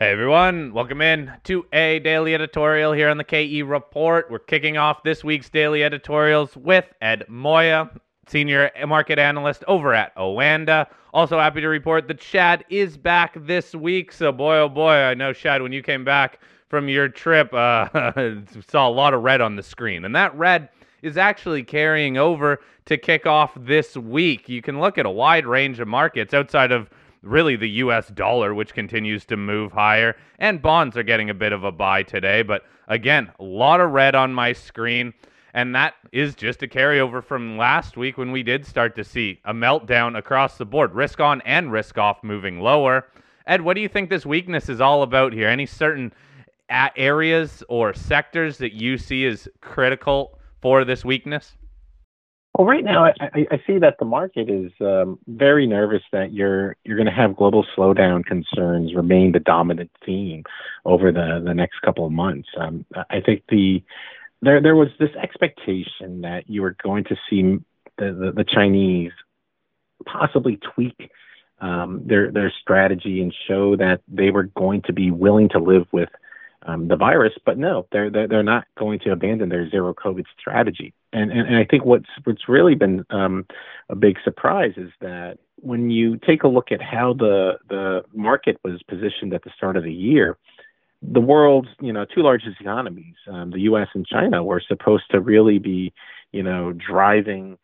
Hey everyone, welcome in to a daily editorial here on the KE Report. We're kicking off this week's daily editorials with Ed Moya, senior market analyst over at Oanda. Also happy to report that Shad is back this week. So boy, oh boy, I know Shad, when you came back from your trip, saw a lot of red on the screen. And that red is actually carrying over to kick off this week. You can look at a wide range of markets outside of really the US dollar, which continues to move higher, and bonds are getting a bit of a buy today. But again, a lot of red on my screen, and that is just a carryover from last week when we did start to see a meltdown across the board, risk on and risk off moving lower. Ed, what do you think this weakness is all about here? Any certain areas or sectors that you see as critical for this weakness? Well, right now, I see that the market is very nervous that you're going to have global slowdown concerns remain the dominant theme over the next couple of months. I think there was this expectation that you were going to see the Chinese possibly tweak their strategy and show that they were going to be willing to live with the virus, but no, they're not going to abandon their zero COVID strategy. And I think what's really been a big surprise is that when you take a look at how the market was positioned at the start of the year, the world's two largest economies, the U.S. and China, were supposed to really be driving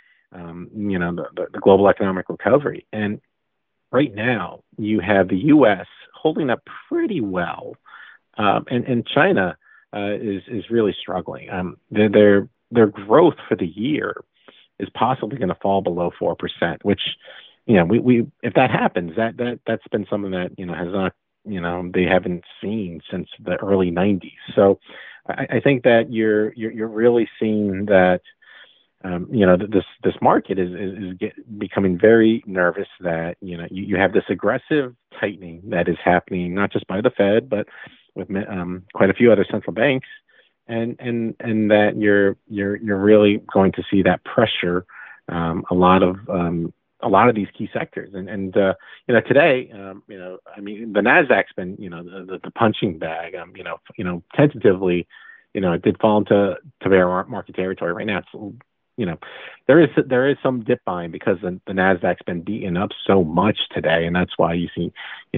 the global economic recovery. And right now you have the U.S. holding up pretty well. And China is really struggling. Their growth for the year is possibly going to fall below 4%, which we if that happens, that's been something that has not they haven't seen since the early 90s. So I think that you're really seeing that this market is becoming very nervous that you have this aggressive tightening that is happening not just by the Fed but with quite a few other central banks, and that you're really going to see that pressure a lot of these key sectors. And today, I mean, the Nasdaq's been the punching bag. Tentatively, it did fall into bear market territory. Right now, it's there is some dip buying because the Nasdaq's been beaten up so much today, and that's why you see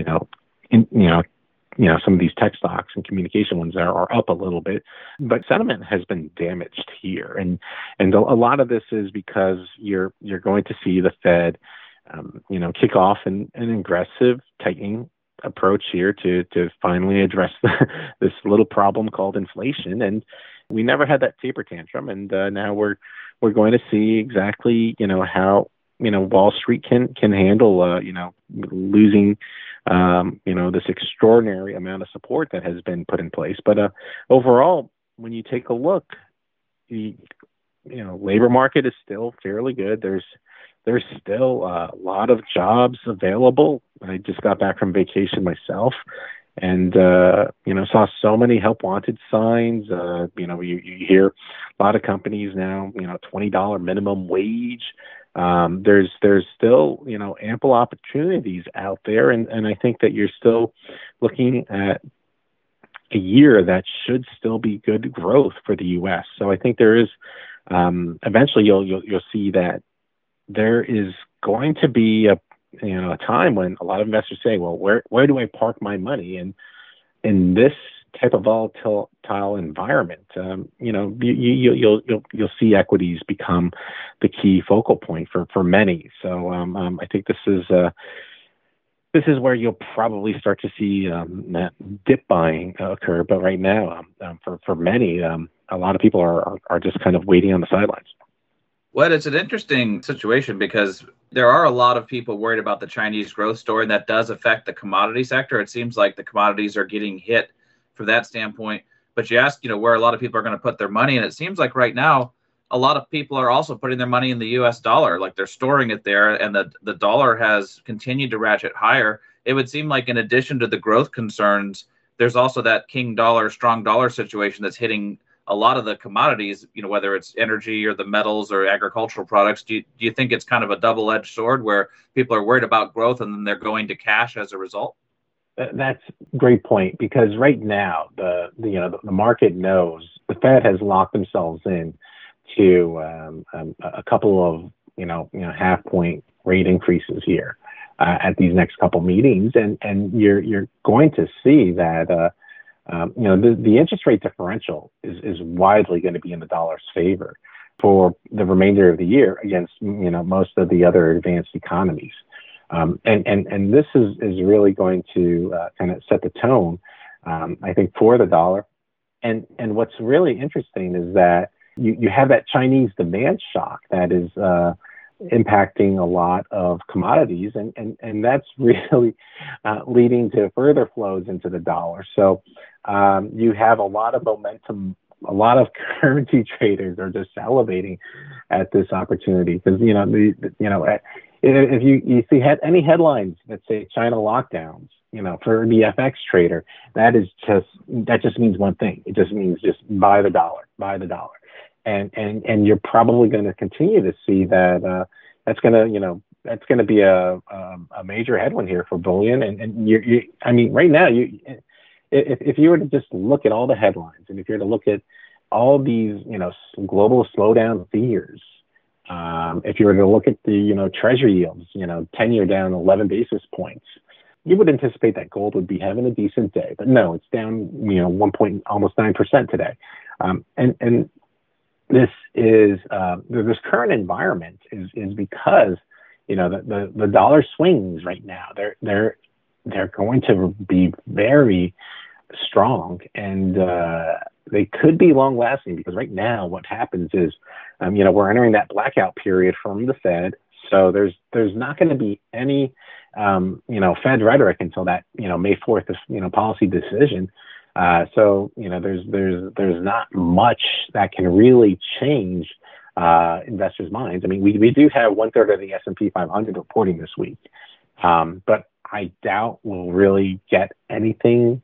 some of these tech stocks and communication ones are up a little bit, but sentiment has been damaged here, and a lot of this is because you're going to see the Fed, kick off an aggressive tightening approach here to finally address this little problem called inflation. And we never had that taper tantrum, and now we're going to see exactly how Wall Street can handle losing this extraordinary amount of support that has been put in place. But overall, when you take a look, the labor market is still fairly good. There's still a lot of jobs available. I just got back from vacation myself, and saw so many help wanted signs. You hear a lot of companies now, $20 minimum wage. There's still ample opportunities out there, and I think that you're still looking at a year that should still be good growth for the U.S. So I think there is eventually you'll see that there is going to be a time when a lot of investors say, well, where do I park my money? And in this type of volatile environment, you'll see equities become the key focal point for many. So I think this is where you'll probably start to see that dip buying occur. But right now, for many, a lot of people are just kind of waiting on the sidelines. Well, it's an interesting situation because there are a lot of people worried about the Chinese growth story, and that does affect the commodity sector. It seems like the commodities are getting hit from that standpoint. But you ask, where a lot of people are going to put their money, and it seems like right now a lot of people are also putting their money in the U.S. dollar, like they're storing it there, and the dollar has continued to ratchet higher. It would seem like in addition to the growth concerns, there's also that king dollar, strong dollar situation that's hitting a lot of the commodities, whether it's energy or the metals or agricultural products. Do you think it's kind of a double-edged sword where people are worried about growth and then they're going to cash as a result? That's a great point, because right now the market knows the Fed has locked themselves in to a couple of half point rate increases here at these next couple meetings, and you're going to see that the interest rate differential is widely going to be in the dollar's favor for the remainder of the year against most of the other advanced economies. And this is really going to kind of set the tone, I think, for the dollar. And what's really interesting is that you have that Chinese demand shock that is impacting a lot of commodities, and that's really leading to further flows into the dollar. So you have a lot of momentum. A lot of currency traders are just salivating at this opportunity, because if you see any headlines that say China lockdowns, for the FX trader, that just means one thing. It just means just buy the dollar, and you're probably going to continue to see that. That's going to be a major headwind here for bullion. And right now, if you were to just look at all the headlines, and if you were to look at all these global slowdown fears, if you were to look at the treasury yields, 10-year down 11 basis points, you would anticipate that gold would be having a decent day. But no, it's down almost 9% today. And this is this current environment is because the dollar swings right now. They're going to be very strong, and they could be long lasting, because right now what happens is we're entering that blackout period from the Fed. So there's not going to be any Fed rhetoric until that May 4th policy decision. So there's not much that can really change investors' minds. I mean, we do have 1/3 of the S&P 500 reporting this week, but I doubt we'll really get anything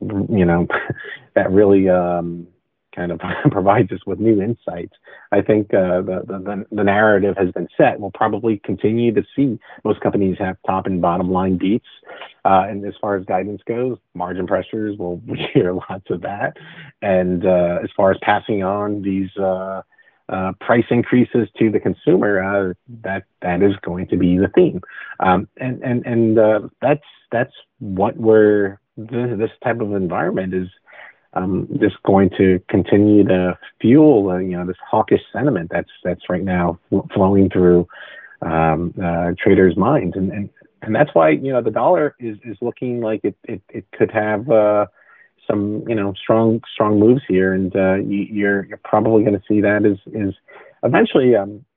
that really kind of provides us with new insights. I think the narrative has been set. We'll probably continue to see most companies have top and bottom line beats. And as far as guidance goes, margin pressures, we'll hear lots of that. And as far as passing on these price increases to the consumer, that is going to be the theme. And that's what this type of environment is just going to continue to fuel this hawkish sentiment that's right now flowing through traders' minds, and that's why the dollar is looking like it could have some strong moves here, and you're probably going to see that is eventually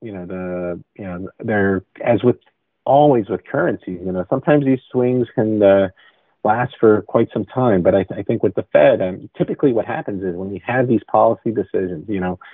they're, as with always with currencies, sometimes these swings can last for quite some time. But I think with the Fed, typically what happens is when you have these policy decisions,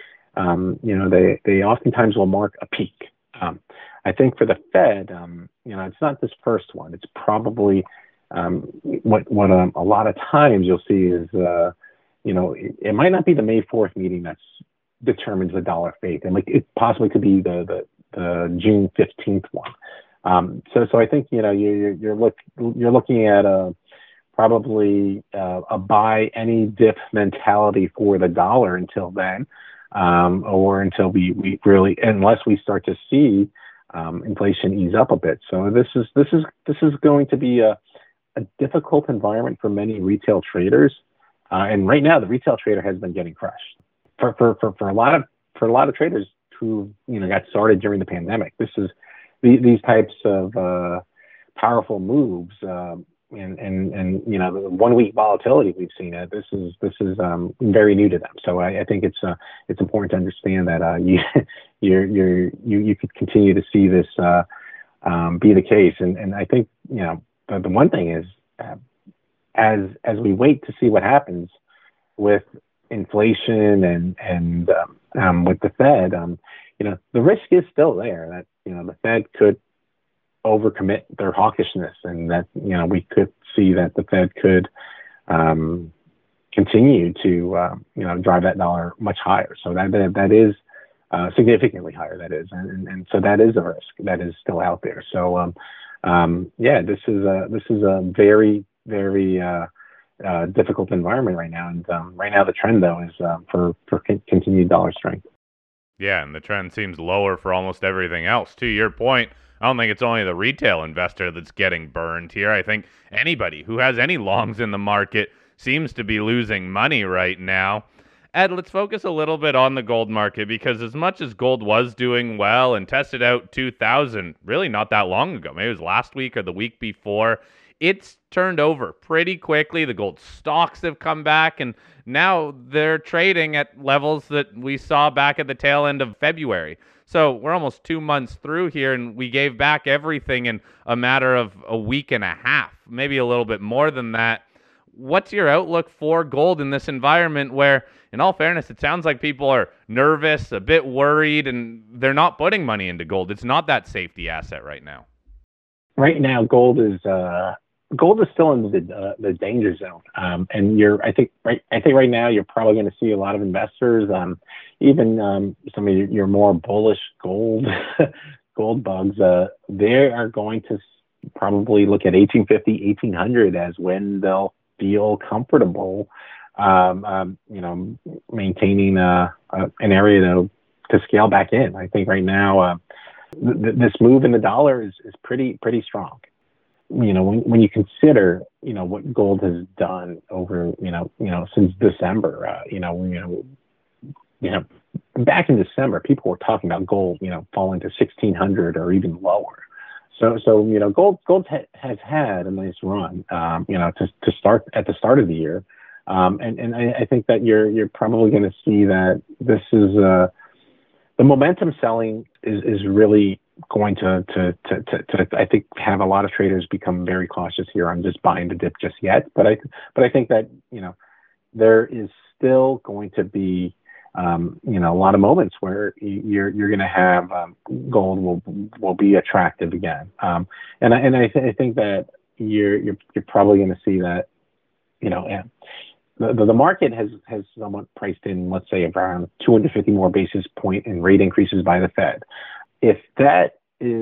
they oftentimes will mark a peak. I think for the Fed, it's not this first one. It's probably what a lot of times you'll see is, it might not be the May 4th meeting that determines the dollar fate, and it possibly could be the June 15th one. So I think you're looking at probably a buy any dip mentality for the dollar until then, or until we really, unless we start to see inflation ease up a bit. So this is going to be a difficult environment for many retail traders, and right now the retail trader has been getting crushed. For a lot of traders who got started during the pandemic, these types of powerful moves, and the 1 week volatility we've seen, this is very new to them. So I think it's important to understand that you could continue to see this be the case. And I think the one thing is, as we wait to see what happens with inflation and with the Fed, the risk is still there that the Fed could overcommit their hawkishness, and that we could see that the Fed could continue to drive that dollar much higher. So that is significantly higher. That is, and so that is a risk that is still out there. So this is a very, very difficult environment right now. And right now, the trend though is for continued dollar strength. Yeah, and the trend seems lower for almost everything else. To your point, I don't think it's only the retail investor that's getting burned here. I think anybody who has any longs in the market seems to be losing money right now. Ed, let's focus a little bit on the gold market because as much as gold was doing well and tested out 2000 really not that long ago, maybe it was last week or the week before, it's turned over pretty quickly. The gold stocks have come back, and now they're trading at levels that we saw back at the tail end of February. So we're almost 2 months through here, and we gave back everything in a matter of a week and a half, maybe a little bit more than that. What's your outlook for gold in this environment where, in all fairness, it sounds like people are nervous, a bit worried, and they're not putting money into gold? It's not that safety asset right now. Right now, gold is still in the danger zone, and I think right now you're probably going to see a lot of investors, even some of your more bullish gold bugs. They are going to probably look at 1850, 1800 as when they'll feel comfortable, maintaining an area to scale back in. I think right now this move in the dollar is pretty strong. When you consider what gold has done over since December, back in December people were talking about gold falling to 1600 or even lower. So gold has had a nice run to start at the start of the year, and I think that you're probably going to see that this is the momentum selling is really going to I think have a lot of traders become very cautious here on just buying the dip just yet. But I think that there is still going to be a lot of moments where you're going to have gold will be attractive again. And I think that you're probably going to see that the market has somewhat priced in, let's say, around 250 more basis point in rate increases by the Fed. If that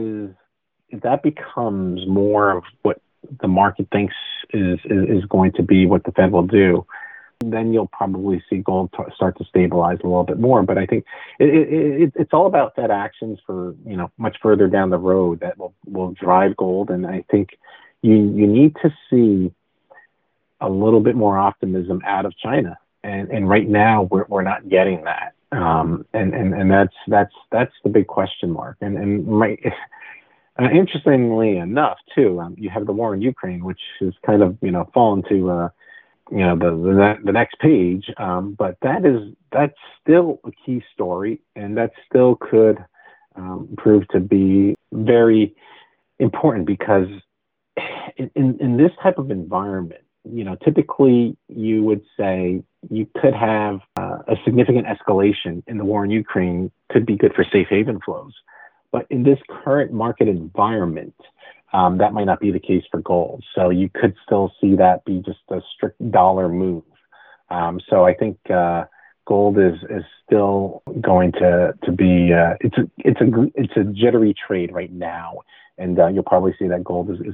becomes more of what the market thinks is going to be what the Fed will do, then you'll probably see gold start to stabilize a little bit more. But I think it's all about Fed actions for much further down the road that will drive gold. And I think you need to see a little bit more optimism out of China. And right now we're not getting that. And that's the big question mark. And interestingly enough, too, you have the war in Ukraine, which has kind of fallen to the next page. But that's still a key story, and that still could prove to be very important because in this type of environment, typically you would say you could have a significant escalation in the war in Ukraine could be good for safe haven flows. But in this current market environment, that might not be the case for gold. So you could still see that be just a strict dollar move. So I think gold is still going to be it's a jittery trade right now, and you'll probably see that gold is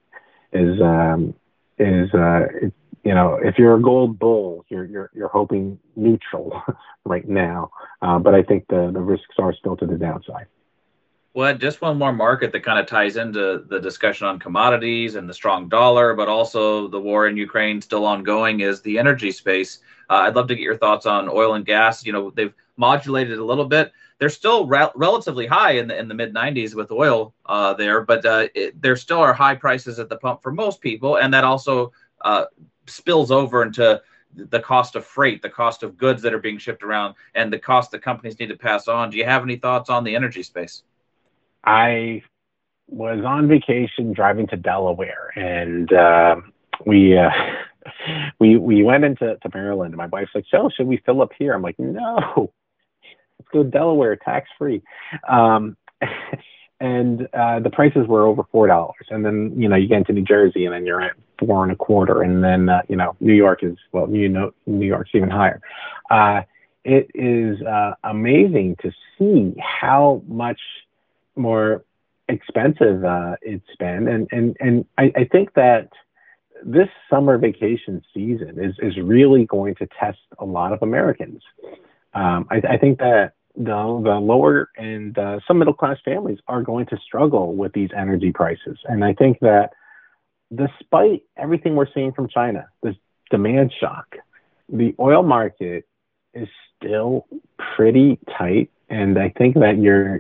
if you're a gold bull, you're hoping neutral right now. But I think the risks are still to the downside. Well, just one more market that kind of ties into the discussion on commodities and the strong dollar, but also the war in Ukraine still ongoing is the energy space. I'd love to get your thoughts on oil and gas. They've modulated a little bit. They're still relatively high in the mid 90s with oil there, but there still are high prices at the pump for most people, and that also spills over into the cost of freight, the cost of goods that are being shipped around, and the cost that companies need to pass on. Do you have any thoughts on the energy space? I was on vacation driving to Delaware, and we went into Maryland. And my wife's like, "So, should we fill up here?" I'm like, "No, let's go to Delaware, tax free." And the prices were over $4. And then you get into New Jersey, and then you're at $4.25. And then New York is New York's even higher. It is amazing to see how much more expensive it's been, and I think that this summer vacation season is really going to test a lot of Americans. I think that the lower and some middle class families are going to struggle with these energy prices. And I think that despite everything we're seeing from China, this demand shock, the oil market is still pretty tight. And I think that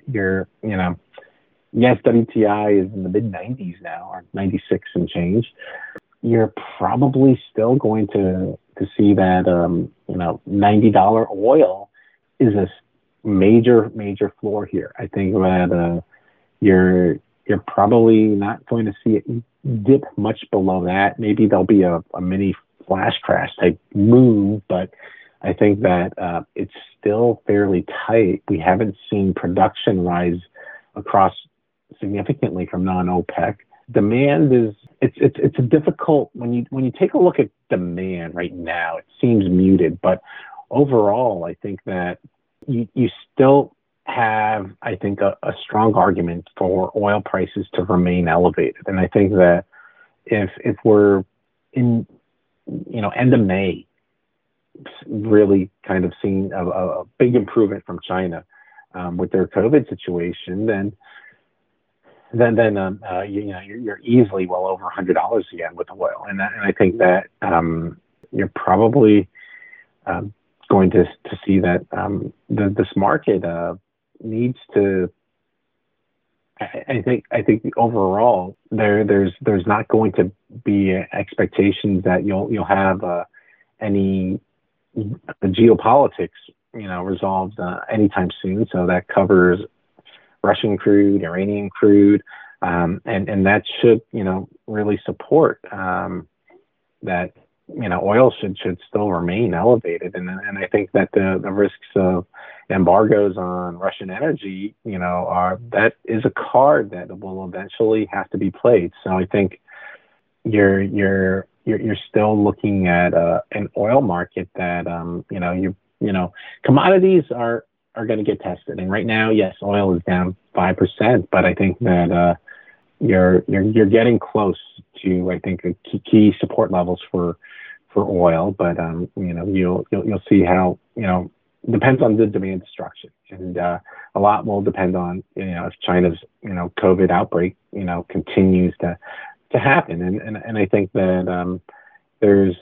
yes, WTI is in the mid 90s now, or 96 and change. You're probably still going to see that $90 oil is a major floor here. I think that you're probably not going to see it dip much below that. Maybe there'll be a mini flash crash type move, but I think that it's still fairly tight. We haven't seen production rise across significantly from non-OPEC. Demand is it's a difficult when you take a look at demand right now, it seems muted, but overall, I think that you still have, I think, a strong argument for oil prices to remain elevated. And I think that if we're in, end of May, really kind of seeing a big improvement from China with their COVID situation, then you're easily well over $100 again with oil, and I think that you're probably going to see that this market needs to. I think overall there's not going to be expectations that you'll have any geopolitics resolved anytime soon. So that covers Russian crude, Iranian crude, and that should really support that oil should still remain elevated, and I think that the risks of embargoes on Russian energy that is a card that will eventually have to be played. So I think you're still looking at an oil market that commodities are going to get tested. And right now, yes, oil is down 5%, but I think that you're getting close to, I think, key support levels for oil. But you'll see how depends on the demand destruction, and a lot will depend on if China's COVID outbreak continues to happen, and I think that there's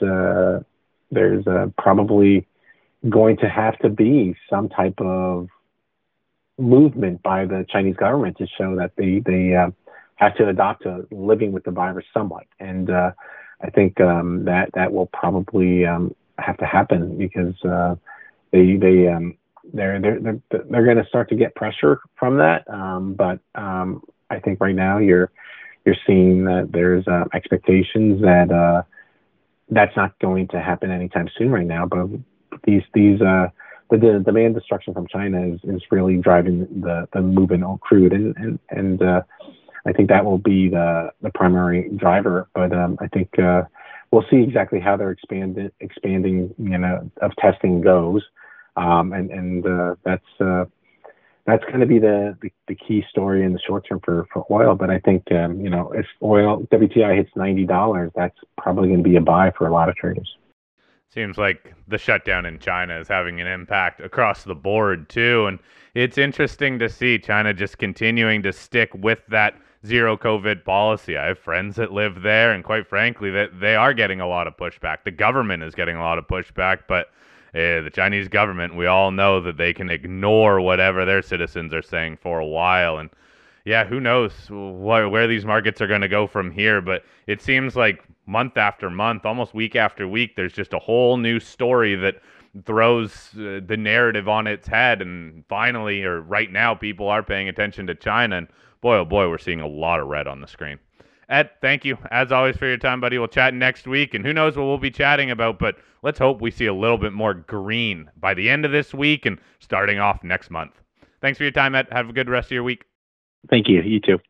probably going to have to be some type of movement by the Chinese government to show that they have to adopt to living with the virus somewhat. And I think that will probably have to happen, because they're going to start to get pressure from that. But I think right now you're seeing that there's expectations that that's not going to happen anytime soon right now. But the demand destruction from China is really driving the movement on crude, and I think that will be the primary driver. But I think we'll see exactly how their expanding of testing goes, and that's going to be the key story in the short term for oil. But I think if oil WTI hits $90, that's probably going to be a buy for a lot of traders. Seems like the shutdown in China is having an impact across the board too, and it's interesting to see China just continuing to stick with that zero COVID policy. I have friends that live there, and quite frankly, that they are getting a lot of pushback. The government is getting a lot of pushback, but the Chinese government, we all know that they can ignore whatever their citizens are saying for a while. And yeah, who knows where these markets are going to go from here, but it seems like month after month, almost week after week, there's just a whole new story that throws the narrative on its head. And finally, or right now, people are paying attention to China, and boy, oh boy, we're seeing a lot of red on the screen. Ed, thank you, as always, for your time, buddy. We'll chat next week, and who knows what we'll be chatting about, but let's hope we see a little bit more green by the end of this week and starting off next month. Thanks for your time, Ed. Have a good rest of your week. Thank you. You too.